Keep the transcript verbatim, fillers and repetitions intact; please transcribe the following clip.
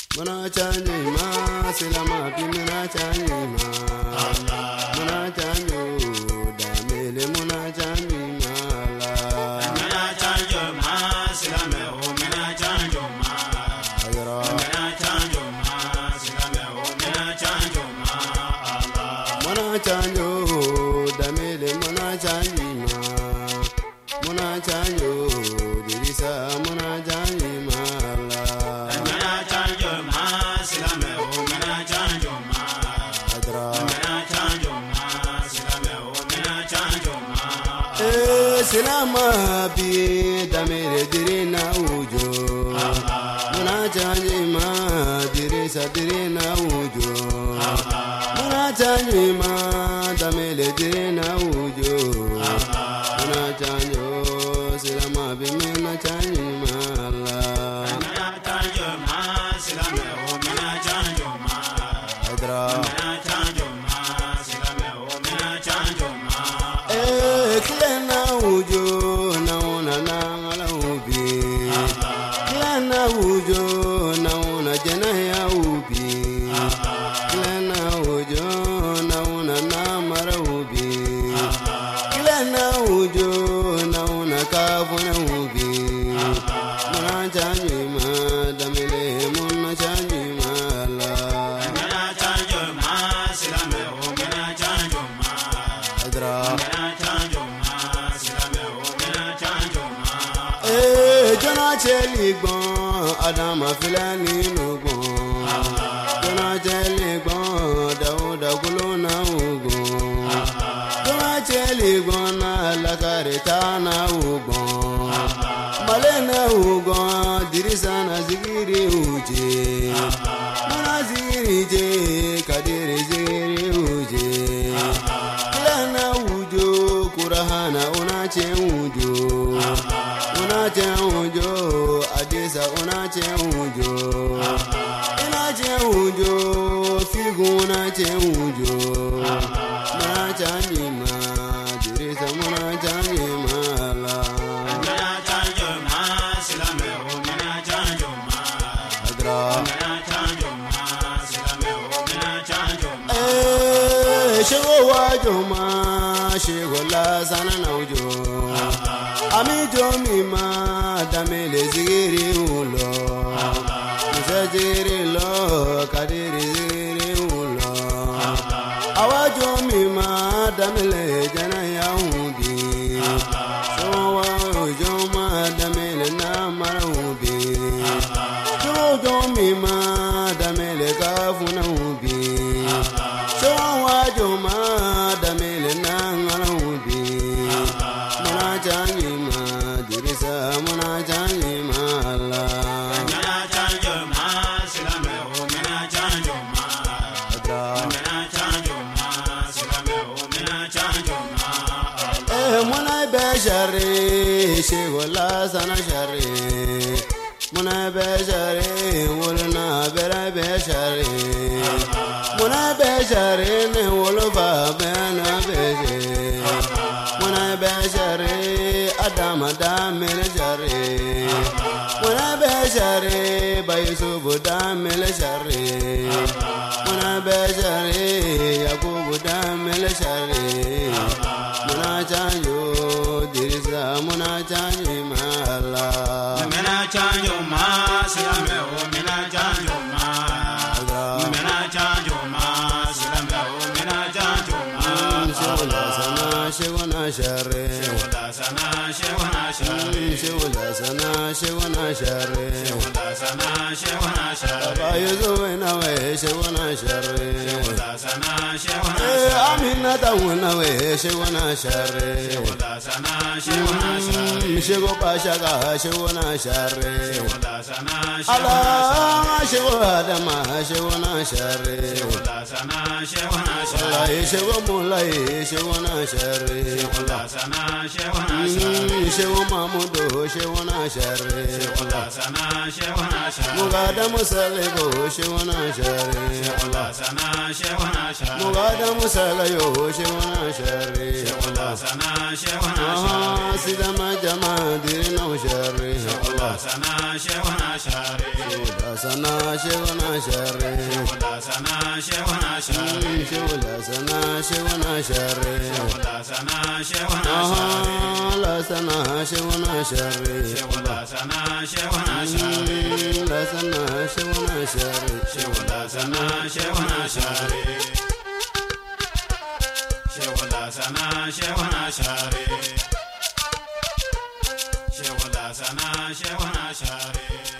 Muna change ma silama pi muna change ma muna change da mele muna change ma la muna change ma silame o muna change ma ayra muna change ma silame o muna change ma muna change da mele muna change ma muna change dirisa muna change ma la muna change ma silame o muna change ma adra muna change ma silame o muna change ma eh silama bi da mele dirina ujo muna change ma dirisa dirina ujo muna change ma da mele dirina ujo muna change silama bi muna change ma la muna change ma silame o muna change ma adra muna change ma silame o muna change ma eh klena ujo na una na ala ubi klena ujo na una jena ya ubi klena ujo na una na mara ubi klena ujo na una kafuna ubi muna change ma damele muna change ma la muna change ma silame o muna change ma adra muna change ma silame o muna change ma eh jona cheli gbon adama filani no gbon jona cheli gbon dauda kulona ugbon jona cheli gbon na lakareta na ugbon malena ugbon dirisa na zigiri uje mana zigiri je kadiri zigiri uje kilana ujo kurahana unache ujo unache ujo adisa unache ujo unache ujo figu unache ujo mana chanji ma dirisa mana chanji ma la muna change ma silame o muna change ma adra muna change ma silame o muna change ma eh shego wajo ma shego la sana na ujo ami jo mi ma damele zigiri ulo musajiri lo kadiri zigiri ulo awajo mi ma damele jana ya ubi so wa jo ma damele na mara ubi jo mi ma damele kafuna ubi so wa jo ma damele na ngala ubi muna change ma dirisa muna change ma la muna change ma silame o muna change ma adra muna change ma silame o muna change ma eh muna be shari shego la sana shari muna be shari wolna bera be shari muna be shari ne wolfa be na be muna be shari adama da mele shari muna be shari bayusu da mele shari muna be shari yakubu da mele shari muna chanjo dirisa muna chanji mala muna change ma silame o muna change ma muna change ma silame o muna change ma shewla sana shewna share shewla sana shewna share shewla sana shewna share shewla sana shewna share bayuzu na we shewna share shewla sana shewna eh amina tawna we shewna share shewla sana shewna share shego pashaga shewna share shewla sana shewna ala shego adama shewna share shewla sana shewna share lai shego mulai shewna share shewla sana shewna share shego mamudo shewna share shewla sana shewna share mugada musalego shewna share shewla sana shewna share mugada musalayo shewna share shewla sana shewna share ah sidama jama dirino share shewla sana shewna share shewla sana shehuna share. Shehula sana shehuna share. Shehula sana shehuna share. Shehula sana shehuna share. La sana shehuna share. Shehula sana shehuna share. La sana shehuna share. Shehula sana shehuna share. Shehula sana shehuna share. Shehula sana shehuna share.